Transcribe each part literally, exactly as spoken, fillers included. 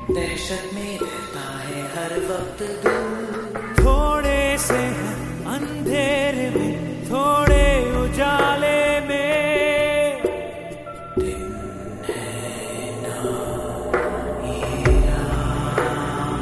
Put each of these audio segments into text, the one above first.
दहशत में रहता है हर वक्त दिल। थोड़े से है अंधेरे में, थोड़े उजाले में, दिन है ना ये रात।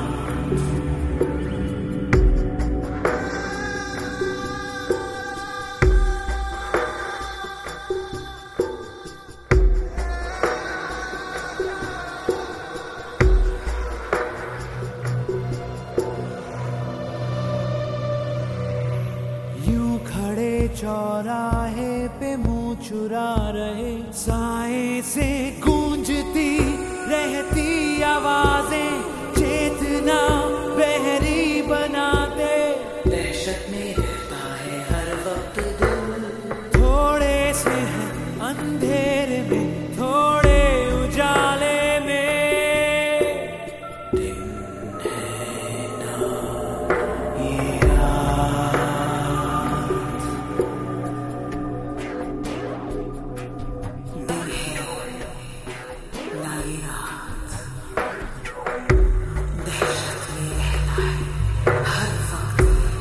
यूं खड़े चौराहे पे मुंह चुरा रहे, साए से गूंजती रहती आवाजें चेतना बहरी बनाते। दहशत में रहता है हर वक्त दिल। थोड़े से है अंधेरे में, थोड़े उजाले में, दिन है ना ये रात। दिन है ना ये रात। दहशत में रहता है हर वक्त।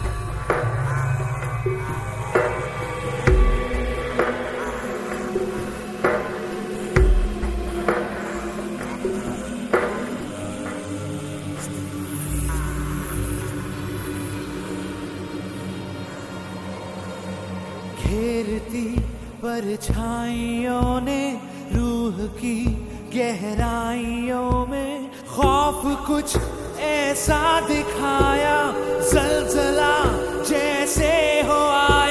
घेरती परछाइयों ने रूह की गहराइयों में खौफ कुछ ऐसा दिखाया, जलजला जैसे हो आया।